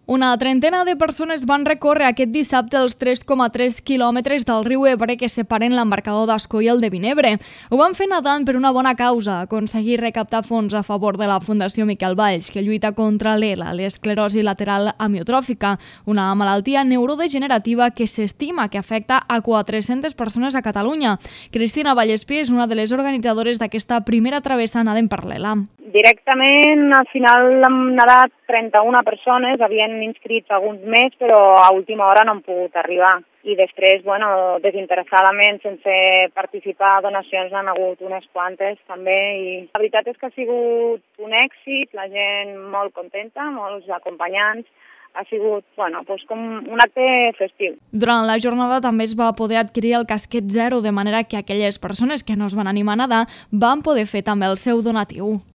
Una trentena de persones van recórrer aquest dissabte els 3,3 quilòmetres del riu Ebre que separen l'embarcador d'Ascó i el de Vinebre. Ho van fer nedant per una bona causa, aconseguir recaptar fons a favor de la Fundació Miquel Valls, que lluita contra l'ELA, l'esclerosi lateral amiotròfica, una malaltia neurodegenerativa que s'estima que afecta a 400 persones a Catalunya. Cristina Vallespí és una de les organitzadores d'aquesta primera travessa nadant per l'ELA. Directament, al final hem nedat 31 persones, havien inscrits alguns més, però a última hora no han pogut arribar. I després, desinteressadament, sense participar, donacions n'han hagut unes quantes també. I la veritat és que ha sigut un èxit, la gent molt contenta, molts acompanyants. Ha sigut com un acte festiu. Durant la jornada també es va poder adquirir el casquet zero, de manera que aquelles persones que no es van animar a nedar van poder fer també el seu donatiu.